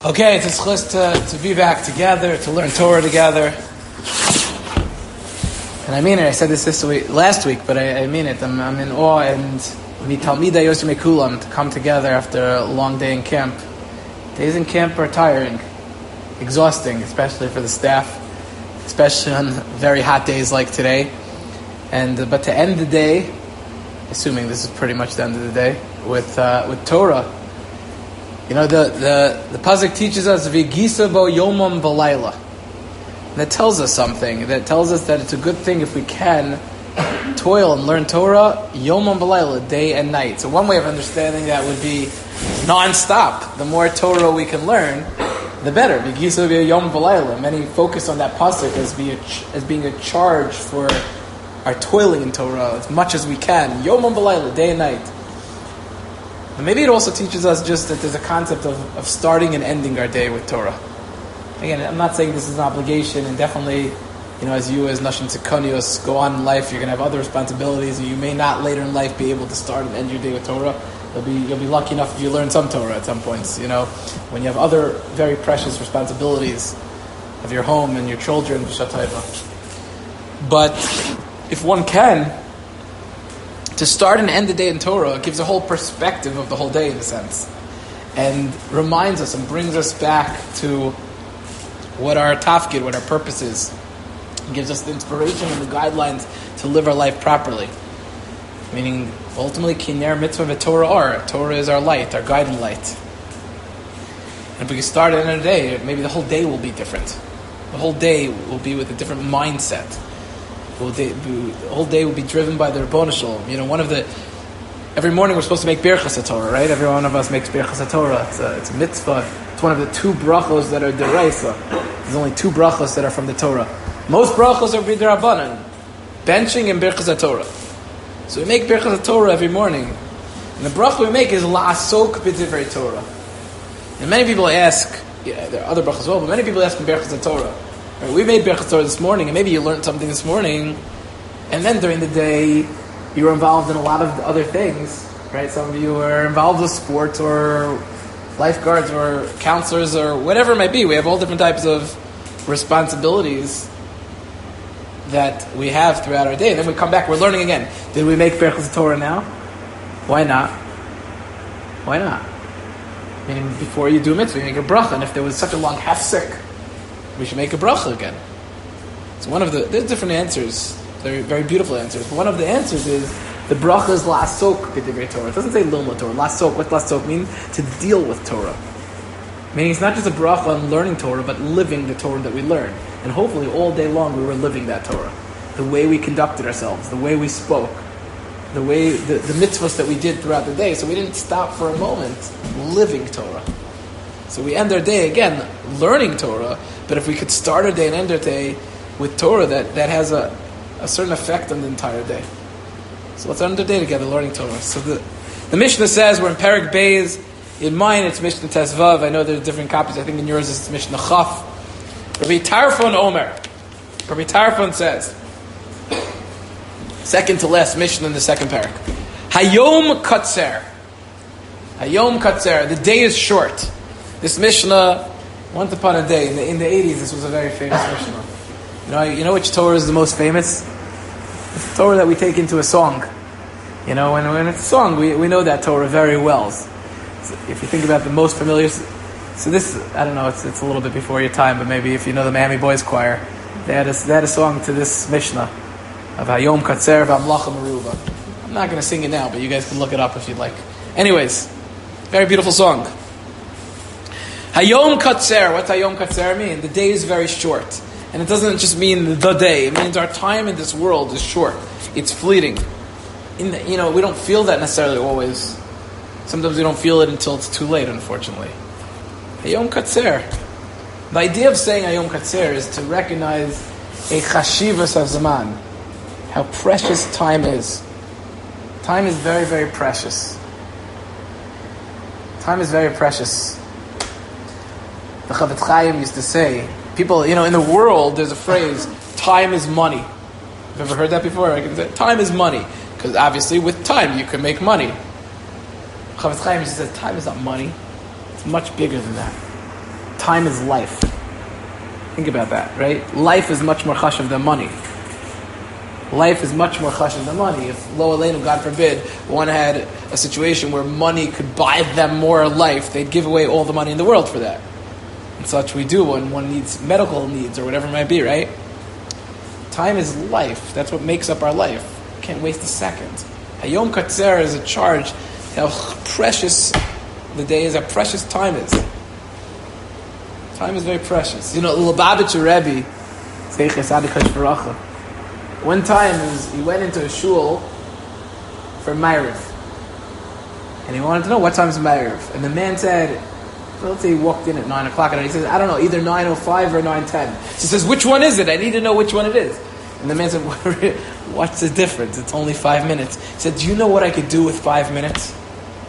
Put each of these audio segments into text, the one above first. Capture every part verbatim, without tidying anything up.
Okay, it's a schus to, to be back together, to learn Torah together. And I mean it, I said this this week, last week, but I, I mean it. I'm, I'm in awe, and we need Talmidei Yosem Kulam to come together after a long day in camp. Days in camp are tiring, exhausting, especially for the staff, especially on very hot days like today. And uh, but to end the day, assuming this is pretty much the end of the day, with uh, with Torah. You know, the the the pasuk teaches us v'gisa bo yomam v'layla. That tells us something. That tells us that it's a good thing if we can toil and learn Torah yomam v'layla, day and night. So one way of understanding that would be non-stop. The more Torah we can learn, the better. V'gisa bo yomam v'layla. Many focus on that pasuk as being a, as being a charge for our toiling in Torah as much as we can. Yomam v'layla, day and night. But maybe it also teaches us just that there's a concept of, of starting and ending our day with Torah. Again, I'm not saying this is an obligation, and definitely, you know, as you as Nashim Tzikonios go on in life, you're going to have other responsibilities, and you may not later in life be able to start and end your day with Torah. You'll be you'll be lucky enough if you learn some Torah at some points. You know, when you have other very precious responsibilities of your home and your children, but if one can, to start and end the day in Torah gives a whole perspective of the whole day in a sense, and reminds us and brings us back to what our tafkid, what our purpose is. It gives us the inspiration and the guidelines to live our life properly. Meaning, ultimately, kiner mitzvah v'torah are. Torah is our light, our guiding light. And if we can start at the end of the day, maybe the whole day will be different. The whole day will be with a different mindset. Will day, the whole day will be driven by the Ribono Shel Olam. You know, one of the every morning we're supposed to make Birchas HaTorah, right? Every one of us makes Birchas HaTorah. It's a, it's a mitzvah. It's one of the two brachos that are deraisa. There's only two brachos that are from the Torah. Most brachos are b'derabanan, benching and Birchas HaTorah. So we make Birchas HaTorah every morning, and the bracha we make is la'asok b'divrei Torah. And many people ask, yeah, there are other brachos as well, but many people ask in Birchas HaTorah. Right, we made Birchas Torah this morning, and maybe you learned something this morning, and then during the day, you were involved in a lot of other things, right? Some of you were involved with sports, or lifeguards, or counselors, or whatever it might be. We have all different types of responsibilities that we have throughout our day. And then we come back, we're learning again. Did we make Birchas Torah now? Why not? Why not? Meaning, before you do a mitzvah, you make a bracha, and if there was such a long hefsek, we should make a bracha again. So one of the, there's different answers, very very beautiful answers. But one of the answers is, the bracha is la'asok b'divrei Torah. It doesn't say lilmod Torah. La'asok, what la'asok mean? To deal with Torah. Meaning it's not just a bracha on learning Torah, but living the Torah that we learn. And hopefully all day long we were living that Torah. The way we conducted ourselves, the way we spoke, the way, the, the mitzvahs that we did throughout the day. So we didn't stop for a moment living Torah. So we end our day, again, learning Torah, but if we could start our day and end our day with Torah, that, that has a, a certain effect on the entire day. So let's end our day together learning Torah. So the, the Mishnah says, we're in Perek Beis. In mine, it's Mishnah Tesvav. I know there's different copies. I think in yours it's Mishnah Chaf. Rabbi Tarfon Omer. Rabbi Tarfon says, second to last Mishnah in the second Perek. Hayom Katzer. Hayom Katzer. The day is short. This Mishnah, once upon a day, in the, in the eighties, this was a very famous Mishnah. You know, you know which Torah is the most famous? It's the Torah that we take into a song. You know, when, when it's a song, we, we know that Torah very well. So if you think about the most familiar, so this, I don't know, it's it's a little bit before your time, but maybe if you know the Miami Boys Choir, they had a, they had a song to this Mishnah of Hayom Katzer v'Amlacha Meruba. I'm not going to sing it now, but you guys can look it up if you'd like. Anyways, very beautiful song. Hayom Katzer. What's Hayom Katzer mean? The day is very short. And it doesn't just mean the day. It means our time in this world is short. It's fleeting. In the, you know, we don't feel that necessarily always. Sometimes we don't feel it until it's too late, unfortunately. Hayom Katzer. The idea of saying Hayom Katzer is to recognize a chashivas of zaman. How precious time is. Time is very, very precious. Time is very precious. The Chavetz Chaim used to say, people, you know, in the world, there's a phrase, time is money. Have you ever heard that before? I can say, time is money. Because obviously, with time, you can make money. Chavetz Chaim used to say, time is not money. It's much bigger than that. time is life. Think about that, right? Life is much more chashav than money. Life is much more chashav than money. If lo aleinu, God forbid, one had a situation where money could buy them more life, they'd give away all the money in the world for that. And such we do when one needs medical needs or whatever it might be, right? Time is life. That's what makes up our life. You can't waste a second. Hayom Katzer is a charge how precious the day is, how precious time is. Time is very precious. You know, Lubavitcher Rebbe, one time he went into a shul for Ma'ariv. And he wanted to know what time is Ma'ariv. And the man said, well, let's say he walked in at nine o'clock, and he says, I don't know, either nine oh five or nine ten. So he says, which one is it? I need to know which one it is. And the man said, what's the difference? It's only five minutes. He said, do you know what I could do with five minutes?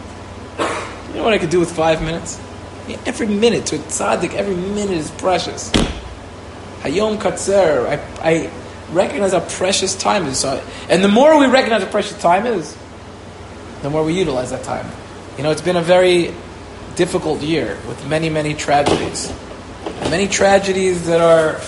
You know what I could do with five minutes? Yeah, every minute, to a tzaddik, every minute is precious. Hayom Katzer, I, I recognize how precious time is. So, and the more we recognize how precious time is, the more we utilize that time. You know, it's been a very difficult year with many, many tragedies. And many tragedies that are,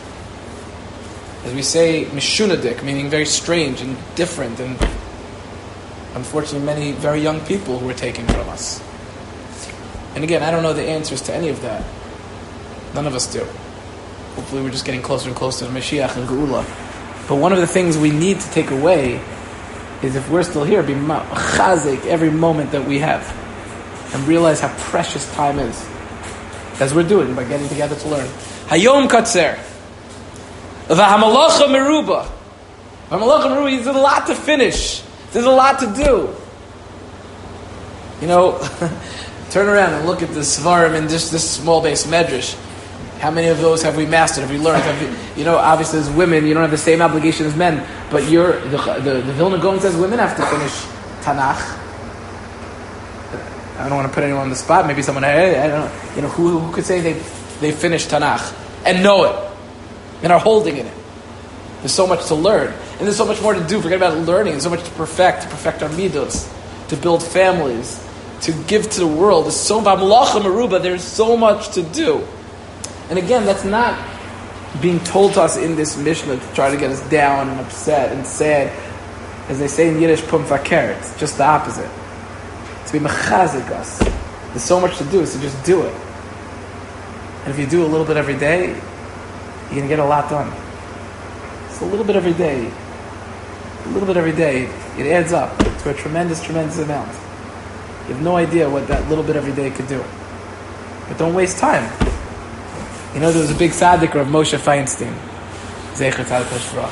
as we say, mishunadik, meaning very strange and different, and unfortunately many very young people who were taken from us. And again, I don't know the answers to any of that. None of us do. Hopefully we're just getting closer and closer to Mashiach and Geula. But one of the things we need to take away is, if we're still here, be chazik every moment that we have and realize how precious time is, as we're doing by getting together to learn. Hayom Katzer. V'hamalacha meruba. V'hamalacha meruba, there's a lot to finish. There's a lot to do. You know, turn around and look at the Svarim in just this small base medrash. How many of those have we mastered? Have we learned? Have we, you know, obviously as women, you don't have the same obligation as men. But you're the the, the Vilna Gaon says women have to finish Tanakh. I don't want to put anyone on the spot. Maybe someone, hey, I don't know. You know, who who could say they they finished Tanakh and know it and are holding in it? There's so much to learn, and there's so much more to do. Forget about learning. There's so much to perfect, to perfect our midos, to build families, to give to the world. There's so b'malacha meruba. There's so much to do. And again, that's not being told to us in this Mishnah to try to get us down and upset and sad. As they say in Yiddish, pum faker. It's just the opposite. To be mechazik us. There's so much to do, so just do it. And if you do a little bit every day, you're going to get a lot done. It's a little bit every day. A little bit every day. It adds up to a tremendous, tremendous amount. You have no idea what that little bit every day could do. But don't waste time. You know, there was a big tzaddik, Rav Moshe Feinstein. Zecher Tzaddik Hashvrach.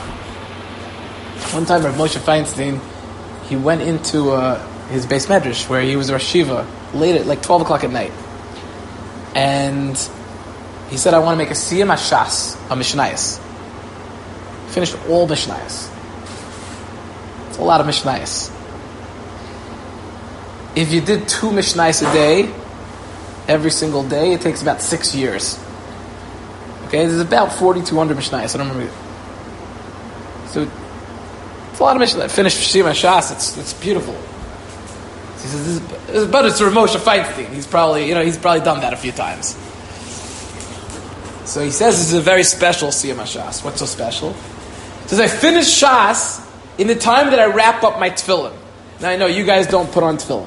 One time, Rav Moshe Feinstein, he went into uh, his beis medrash, where he was a Rosh Yeshiva, late at like twelve o'clock at night. And he said, I want to make a Siyam HaShas, a Mishnayos. Finished all Mishnayos. It's a lot of Mishnayos. If you did two Mishnayos a day, every single day, it takes about six years. Okay, there's about forty-two hundred Mishnayos. I don't remember. So it's a lot of Mishnayos. Finished Siyam HaShas. It's it's beautiful. So he says, this is, but it's Rav Moshe Feinstein. He's probably you know he's probably done that a few times. So he says this is a very special Siyam HaShas. What's so special? He says I finish Shas in the time that I wrap up my tefillin. Now I know you guys don't put on tefillin,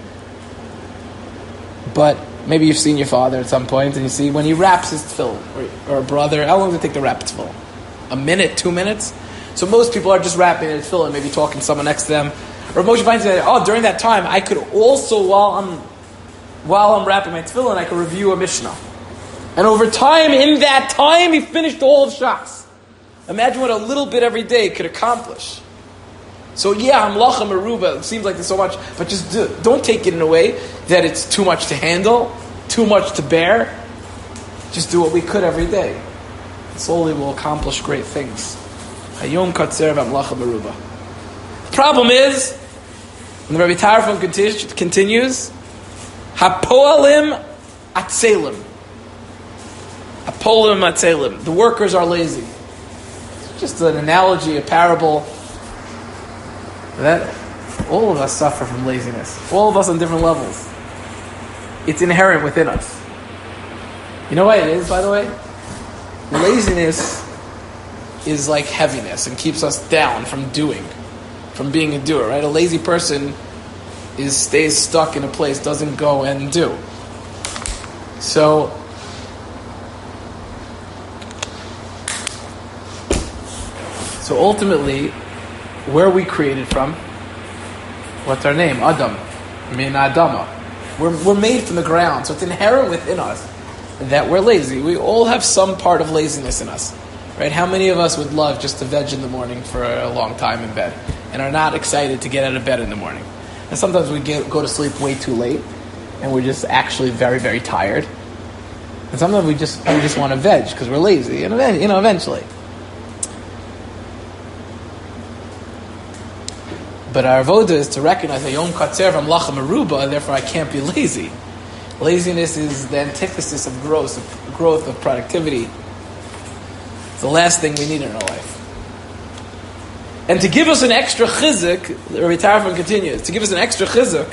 but maybe you've seen your father at some point, and you see when he wraps his tefillin, or, or a brother. How long does it take to wrap tefillin? A minute, two minutes? So most people are just wrapping their tefillin, maybe talking to someone next to them. Or Moshe Feinstein said, oh, during that time, I could also, while I'm while I'm wrapping my tefillin, I could review a Mishnah. And over time, in that time, he finished all of Shas. Imagine what a little bit every day could accomplish. So yeah, hamlacha meruba, it seems like there's so much, but just do, don't take it in a way that it's too much to handle, too much to bear. Just do what we could every day. Slowly we'll accomplish great things. Hayom katzer v'hamlacha meruba. The problem is, when the Rabbi Tarfon continues, hapoalim atzelim. Hapoalim atzelim. The workers are lazy. It's just an analogy, a parable. That all of us suffer from laziness. All of us on different levels. It's inherent within us. You know what it is, by the way? Laziness is like heaviness and keeps us down from doing, from being a doer, right? A lazy person is stays stuck in a place, doesn't go and do. So, so ultimately, where are we created from? What's our name? Adam. Min Adama. We're, we're made from the ground, so it's inherent within us that we're lazy. We all have some part of laziness in us, right? How many of us would love just to veg in the morning for a long time in bed and are not excited to get out of bed in the morning? And sometimes we get, go to sleep way too late and we're just actually very, very tired. And sometimes we just we just want to veg because we're lazy, and then, you know, eventually. But our avoda is to recognize that Yom Katzer v'Mlacha Meruba, therefore I can't be lazy. Laziness is the antithesis of growth, of growth, of productivity. It's the last thing we need in our life. And to give us an extra chizuk, Rabbi Tarfon continues, to give us an extra chizuk,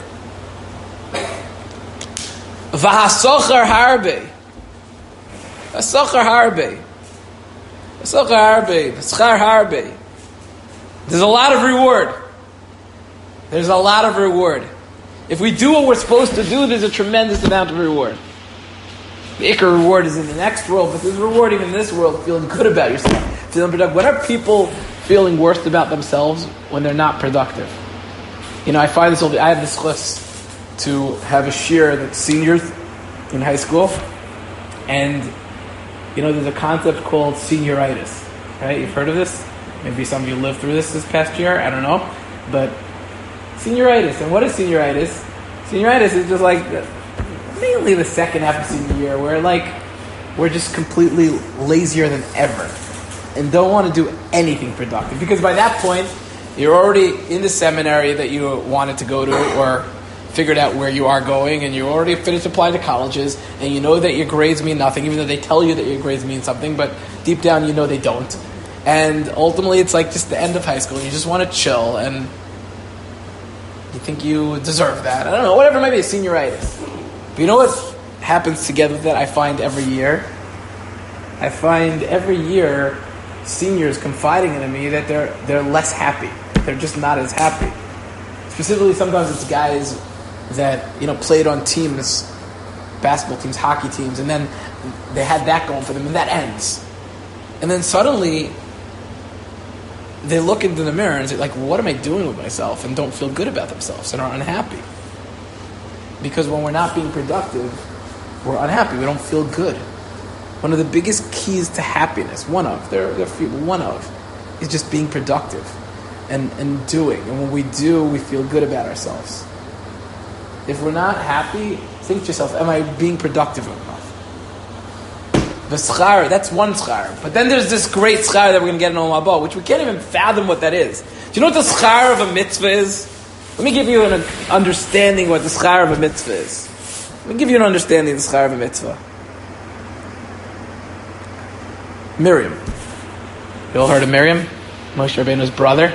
v'hasochar harbe, v'hasochar harbe, v'hasochar harbe, v'schar harbe. There's a lot of reward. There's a lot of reward. If we do what we're supposed to do, there's a tremendous amount of reward. The ikar reward is in the next world, but there's rewarding in this world, feeling good about yourself, feeling productive. What are people feeling worse about themselves when they're not productive? You know, I find this, I have this list to have a shir that's seniors in high school, and you know, there's a concept called senioritis, right? You've heard of this? Maybe some of you lived through this this past year, I don't know, but senioritis. And what is senioritis? Senioritis is just like the, mainly the second half of senior year, where like we're just completely lazier than ever and don't want to do anything productive, because by that point you're already in the seminary that you wanted to go to or figured out where you are going, and you already finished applying to colleges, and you know that your grades mean nothing, even though they tell you that your grades mean something, but deep down you know they don't. And ultimately it's like just the end of high school, and you just want to chill, and you think you deserve that. I don't know, whatever it might be, senioritis. But you know what happens together with that I find every year? I find every year seniors confiding in me that they're they're less happy. They're just not as happy. Specifically, sometimes it's guys that, you know, played on teams, basketball teams, hockey teams, and then they had that going for them, and that ends. And then suddenly they look into the mirror and say, like, what am I doing with myself? And don't feel good about themselves and are unhappy. Because when we're not being productive, we're unhappy. We don't feel good. One of the biggest keys to happiness, one of, there, there are few, one of, is just being productive and, and doing. And when we do, we feel good about ourselves. If we're not happy, think to yourself, am I being productive enough? The schar, that's one schar. But then there's this great schar that we're going to get in Olam Haba, which we can't even fathom what that is. Do you know what the schar of a mitzvah is? Let me give you an understanding what the schar of a mitzvah is. Let me give you an understanding of the schar of a mitzvah. Miriam. You all heard of Miriam? Moshe Rabbeinu's brother?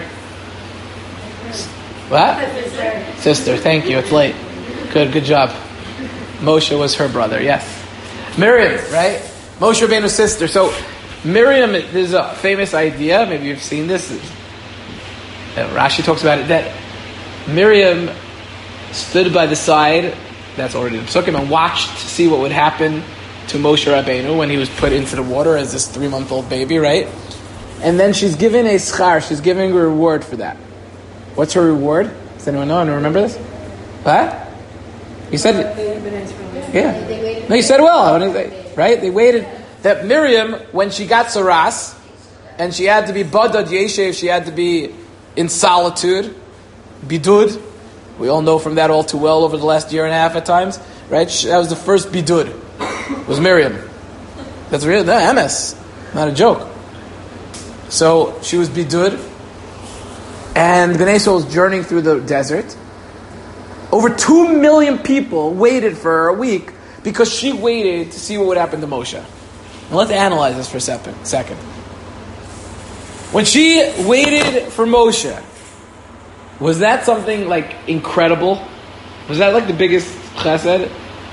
What? Sister. Sister, thank you. It's late. Good, good job. Moshe was her brother, yes. Miriam, right? Moshe Rabbeinu's sister. So, Miriam, there's a famous idea, maybe you've seen this. Rashi talks about it, that Miriam stood by the side, that's already in Psukim, and watched to see what would happen to Moshe Rabbeinu when he was put into the water as this three-month-old baby, right? And then she's given a schar, she's giving a reward for that. What's her reward? Does anyone know? Anyone remember this? What? You said, yeah. No, you said well, right? They waited. That Miriam, when she got saras, and she had to be badad yeshev, she had to be in solitude, bidud. We all know from that all too well over the last year and a half at times, right? That was the first bidud. Was Miriam. That's real, no, M S, not a joke. So she was bidud, and Bnei Yisrael was journeying through the desert. Over two million people waited for her a week because she waited to see what would happen to Moshe. Now let's analyze this for a second. When she waited for Moshe, was that something like incredible? Was that like the biggest chesed?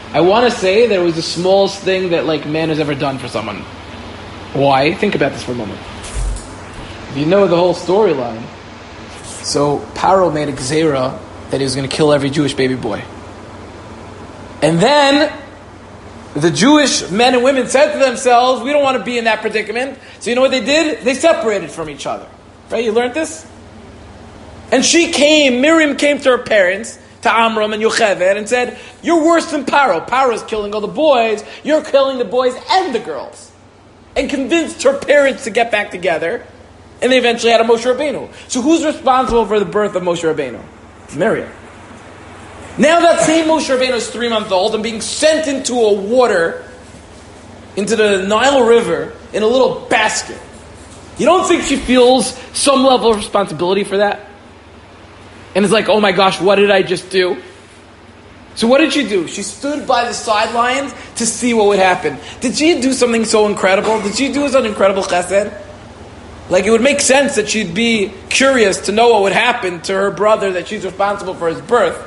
I want to say that it was the smallest thing that like man has ever done for someone. Why? Think about this for a moment. If you know the whole storyline, so Paro made a gzeira that he was going to kill every Jewish baby boy. And then the Jewish men and women said to themselves, we don't want to be in that predicament. So you know what they did? They separated from each other. Right? You learned this? And she came, Miriam came to her parents, to Amram and Yocheved, and said, you're worse than Paro. Paro's killing all the boys. You're killing the boys and the girls. And convinced her parents to get back together. And they eventually had a Moshe Rabbeinu. So who's responsible for the birth of Moshe Rabbeinu? Miriam. Now that same Moshe Rabbeinu is three months old and being sent into a water, into the Nile River, in a little basket. You don't think she feels some level of responsibility for that? And it's like, oh my gosh, what did I just do? So what did she do? She stood by the sidelines to see what would happen. Did she do something so incredible? Did she do some incredible chesed? Like, it would make sense that she'd be curious to know what would happen to her brother that she's responsible for his birth.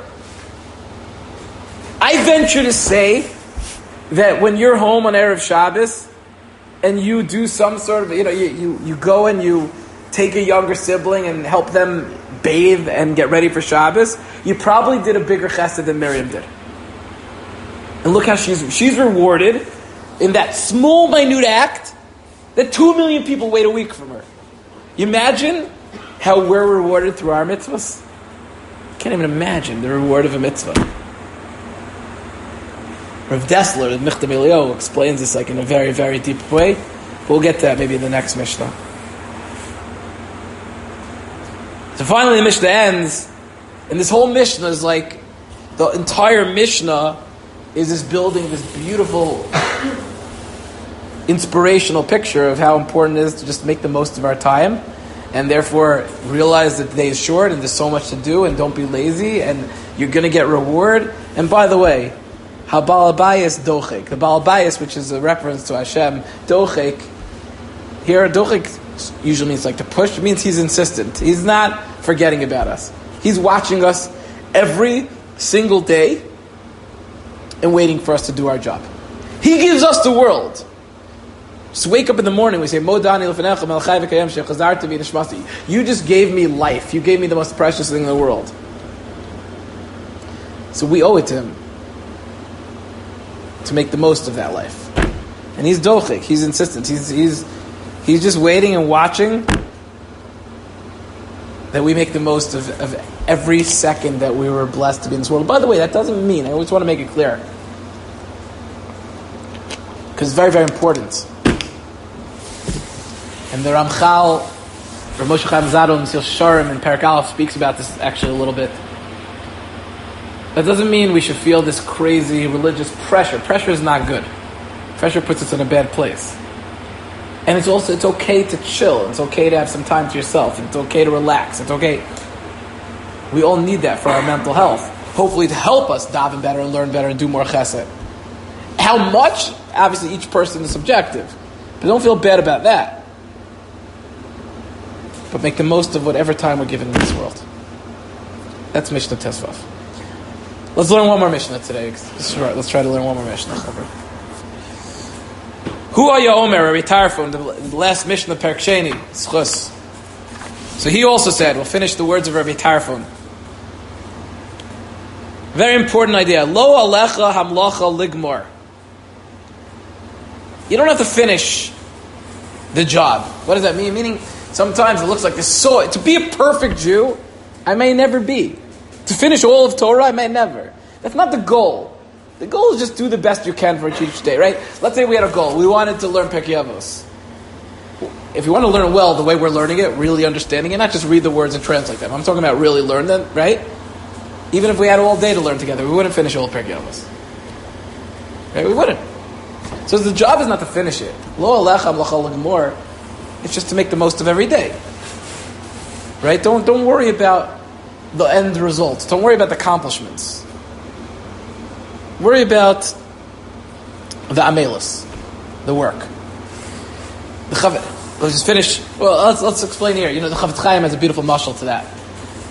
I venture to say that when you're home on Erev Shabbos and you do some sort of, you know, you, you, you go and you take a younger sibling and help them bathe and get ready for Shabbos, you probably did a bigger chesed than Miriam did. And look how she's she's rewarded in that small, minute act that two million people wait a week from her. You imagine how we're rewarded through our mitzvahs? Can't even imagine the reward of a mitzvah. Rav Dessler, the Michtav Eliyahu, explains this like in a very, very deep way. We'll get to that maybe in the next Mishnah. So finally the Mishnah ends, and this whole Mishnah is like, the entire Mishnah is this building this beautiful inspirational picture of how important it is to just make the most of our time, and therefore realize that the day is short and there's so much to do, and don't be lazy, and you're going to get reward. And by the way, Habal Abayis Dochek, the Baal Abayis, which is a reference to Hashem, Dochek, here Dochek usually means like to push, it means he's insistent. He's not forgetting about us. He's watching us every single day and waiting for us to do our job. He gives us the world. Just wake up in the morning, we say, you just gave me life. You gave me the most precious thing in the world. So we owe it to him to make the most of that life. And he's dochik, he's insistent. He's, he's, he's just waiting and watching that we make the most of, of every second that we were blessed to be in this world. By the way, that doesn't mean, I always want to make it clear, because it's very, very important. And the Ramchal, Rav Moshe Chaim Zadon, Mesil Sharim, and Perek Aleph speaks about this actually a little bit. That doesn't mean we should feel this crazy religious pressure. Pressure is not good. Pressure puts us in a bad place. And it's also, it's okay to chill. It's okay to have some time to yourself. It's okay to relax. It's okay. We all need that for our mental health. Hopefully to help us daven better and learn better and do more chesed. How much? Obviously each person is subjective. But don't feel bad about that. But make the most of whatever time we're given in this world. That's Mishnah Tesvav. Let's learn one more Mishnah today. Let's try to learn one more Mishnah. Hu Aya Omer, Rabbi Tarfon, the last Mishnah Perek Sheni, Schus. So he also said, we'll finish the words of Rabbi Tarfon. Very important idea. Lo alecha hamlacha ligmor. You don't have to finish the job. What does that mean? Meaning, sometimes it looks like this. So to be a perfect Jew, I may never be. To finish all of Torah, I may never. That's not the goal. The goal is just do the best you can for each day, right? Let's say we had a goal. We wanted to learn Pirkei Avos. If you want to learn well the way we're learning it, really understanding it, not just read the words and translate them. I'm talking about really learn them, right? Even if we had all day to learn together, we wouldn't finish all of Pirkei Avos. Right? We wouldn't. So the job is not to finish it. Lo alecha hamlacha ligmor. It's just to make the most of every day. Right? Don't don't worry about the end results. Don't worry about the accomplishments. Worry about the amelis, the work. The Chav- let's just finish. Well, let's let's explain here. You know, the Chavetz Chaim has a beautiful mashal to that.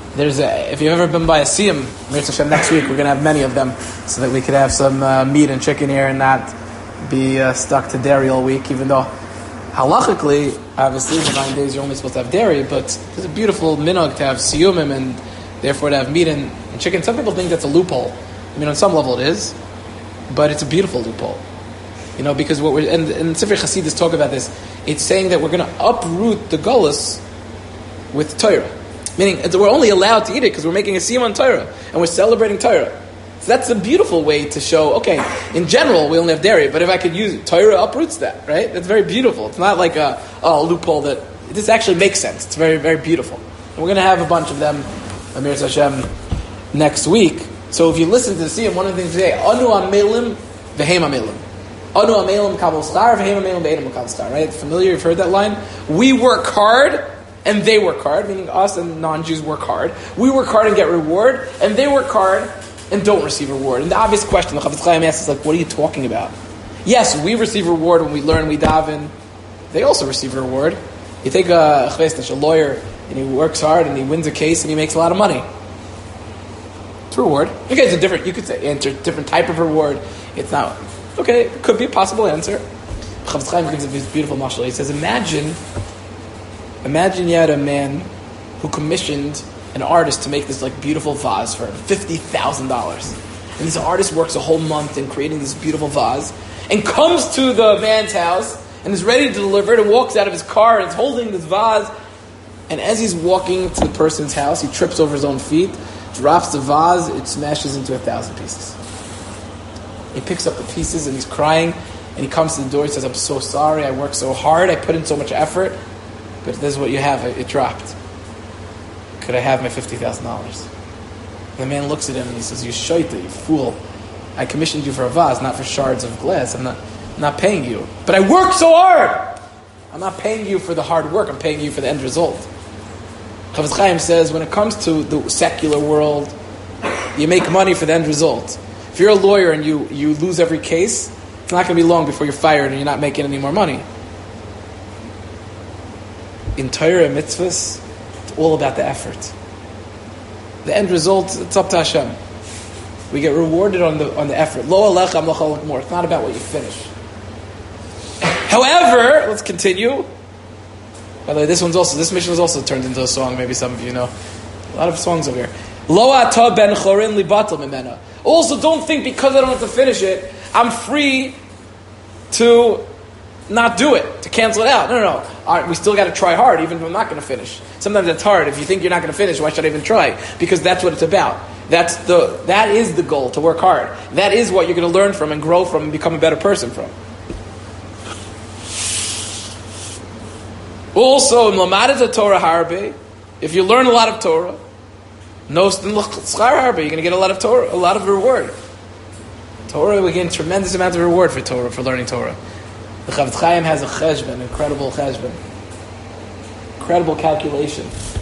there's a, if you've ever been by a siyum, Mirz Hashem, next week we're going to have many of them so that we could have some uh, meat and chicken here and not be uh, stuck to dairy all week, even though halachically, obviously, the nine days you're only supposed to have dairy, but it's a beautiful minhag to have siyumim and therefore to have meat and, and chicken. Some people think that's a loophole. I mean, on some level it is, but it's a beautiful loophole. You know, because what we're, and, and Sefer Chasidus talk about this, it's saying that we're going to uproot the gullus with Torah. Meaning, we're only allowed to eat it because we're making a siyum on Torah, and we're celebrating Torah. So that's a beautiful way to show, okay, in general, we only have dairy, but if I could use it, Torah uproots that, right? That's very beautiful. It's not like a, oh, a loophole that, this actually makes sense. It's very, very beautiful. And we're going to have a bunch of them, Amir Hashem, next week. So if you listen to the siyum, one of the things they say, Anu amelim, v'heim amelim. Anu amelim kabel star, v'heim amelim v'edim kabel star, right? Familiar, you've heard that line? We work hard, and they work hard, meaning us and non-Jews work hard. We work hard and get reward, and they work hard and don't receive reward. And the obvious question the Chafetz Chaim asks is like, what are you talking about? Yes, we receive reward when we learn, we daven. They also receive a reward. You take a, a lawyer, and he works hard, and he wins a case, and he makes a lot of money. It's a reward. Okay, it's a different, you could say, answer, different type of reward. It's not, okay, it could be a possible answer. Chafetz Chaim gives a beautiful mashal. He says, imagine, imagine you had a man who commissioned an artist to make this like beautiful vase for fifty thousand dollars. And this artist works a whole month in creating this beautiful vase and comes to the man's house and is ready to deliver it and walks out of his car and is holding this vase. And as he's walking to the person's house, he trips over his own feet, drops the vase, it smashes into a thousand pieces. He picks up the pieces and he's crying and he comes to the door, he says, I'm so sorry, I worked so hard, I put in so much effort, but this is what you have, it, it dropped. Could I have my fifty thousand dollars? The man looks at him and he says, you shaita, you fool. I commissioned you for a vase, not for shards of glass. I'm not, I'm not paying you. But I worked so hard! I'm not paying you for the hard work, I'm paying you for the end result. Chafetz Chaim says, when it comes to the secular world, you make money for the end result. If you're a lawyer and you, you lose every case, it's not going to be long before you're fired and you're not making any more money. In Torah and mitzvahs, all about the effort. The end result, it's up to Hashem. We get rewarded on the on the effort. Lo alecha mlachal more. It's not about what you finish. However, let's continue. By the way, this one's also this mission was also turned into a song. Maybe some of you know. A lot of songs over here. Lo ata ben chorin libatel mimena. Also, don't think because I don't have to finish it, I'm free to not do it, to cancel it out. No, no, no. All right, we still got to try hard, even if I'm not going to finish. Sometimes it's hard. If you think you're not going to finish, why should I even try? Because that's what it's about. That's the that is the goal, to work hard. That is what you're going to learn from and grow from and become a better person from. Also, in Torah harbe, if you learn a lot of Torah, no schar harbe, you're going to get a lot of Torah, a lot of reward. Torah, we get tremendous amount of reward for Torah, for learning Torah. The Chafetz Chaim has a cheshbon, incredible cheshbon, incredible calculation.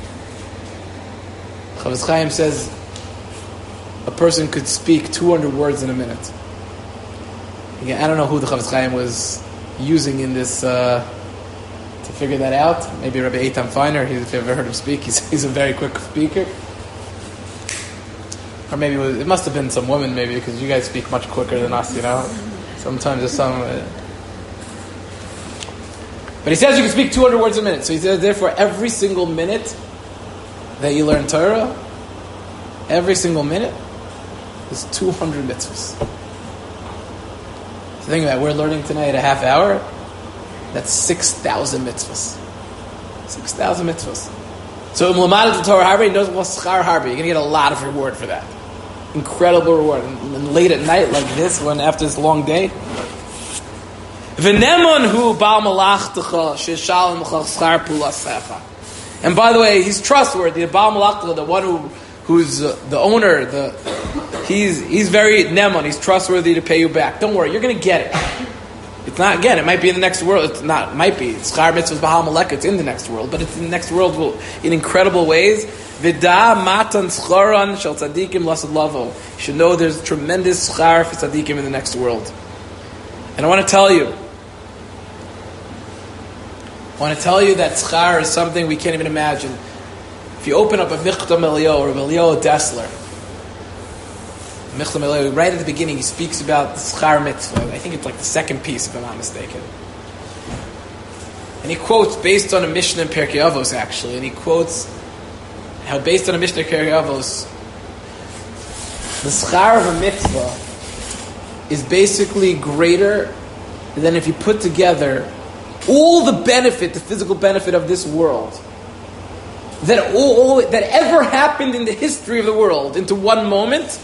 Chafetz Chaim says a person could speak two hundred words in a minute. Again, I don't know who the Chafetz Chaim was using in this uh, to figure that out. Maybe Rabbi Eitan Feiner, if you've ever heard him speak, he's, he's a very quick speaker. Or maybe it, was, it must have been some woman, maybe, because you guys speak much quicker than us, you know. Sometimes there's some... Uh, But he says you can speak two hundred words a minute. So he says, therefore, every single minute that you learn Torah, every single minute is two hundred mitzvahs. So think about it. We're learning tonight a half hour. That's six thousand mitzvahs. six thousand mitzvahs. So in Lamad Torah Harbe, he knows what schar harbe. You're going to get a lot of reward for that. Incredible reward. And, and late at night like this, when after this long day, and by the way, he's trustworthy. The Baal Malach, the one who, who's uh, the owner, the he's he's very neman. He's trustworthy to pay you back. Don't worry, you're going to get it. It's not again. It might be in the next world. It's not. It might be. Schar mitzvahs Baal Malach. It's in the next world, but it's in the next world in incredible ways. Vida matan scharan shel tzadikim lasad lavo. You should know there's tremendous schar for tzadikim in the next world. And I want to tell you. I want to tell you that schar is something we can't even imagine. If If you open up a Michtam Eliyahu or Eliyahu Dessler, Michtam Eliyahu, right at the beginning, he speaks about the Schar Mitzvah. I think it's like the second piece, if I'm not mistaken. And he quotes based on a Mishnah in Pirkei Avos, actually, and he quotes how based on a Mishnah in Pirkei Avos, the Schar of a Mitzvah is basically greater than if you put together all the benefit, the physical benefit of this world, that all, all that ever happened in the history of the world into one moment.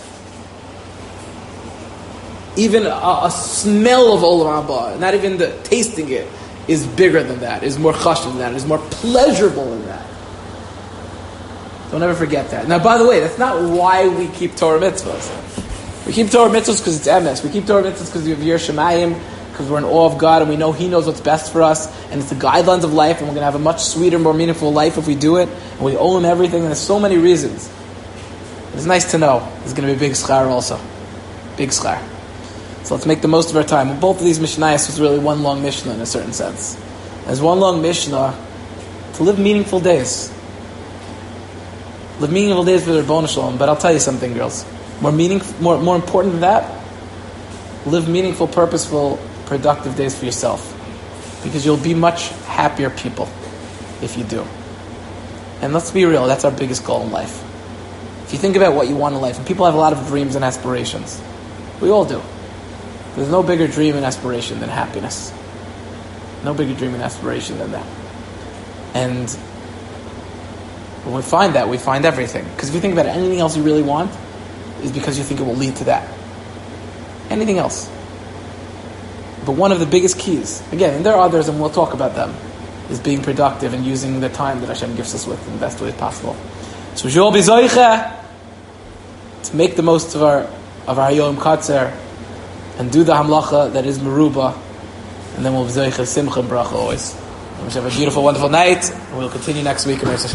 Even a, a smell of Olam Haba, not even the tasting it, is bigger than that, is more chashuv than that, is more pleasurable than that. Don't ever forget that. Now, by the way, that's not why we keep Torah mitzvahs. We keep Torah mitzvahs because it's emes. We keep Torah mitzvahs because we have Yir Shemayim, because we're in awe of God and we know He knows what's best for us, and it's the guidelines of life, and we're going to have a much sweeter, more meaningful life if we do it, and we owe Him everything, and there's so many reasons. It's nice to know there's going to be a big schar also. Big schar. So let's make the most of our time. Both of these Mishnayos was really one long Mishnah in a certain sense. There's one long Mishnah to live meaningful days. Live meaningful days for the Rebbeinu Shalom. But I'll tell you something, girls. More meaning, more more important than that, live meaningful, purposeful, productive days for yourself. Because you'll be much happier people if you do. And let's be real, that's our biggest goal in life. If you think about what you want in life, and people have a lot of dreams and aspirations. We all do. There's no bigger dream and aspiration than happiness. No bigger dream and aspiration than that. And when we find that, we find everything. Because if you think about it, anything else you really want is because you think it will lead to that. Anything else. But one of the biggest keys, again, and there are others and we'll talk about them, is being productive and using the time that Hashem gives us with in the best way possible. So we should all be zoicha to make the most of our of our Yom Katzer and do the hamlacha that is meruba, and then we'll be zoicha simcha and bracha always. And we should have a beautiful, wonderful night, and we'll continue next week.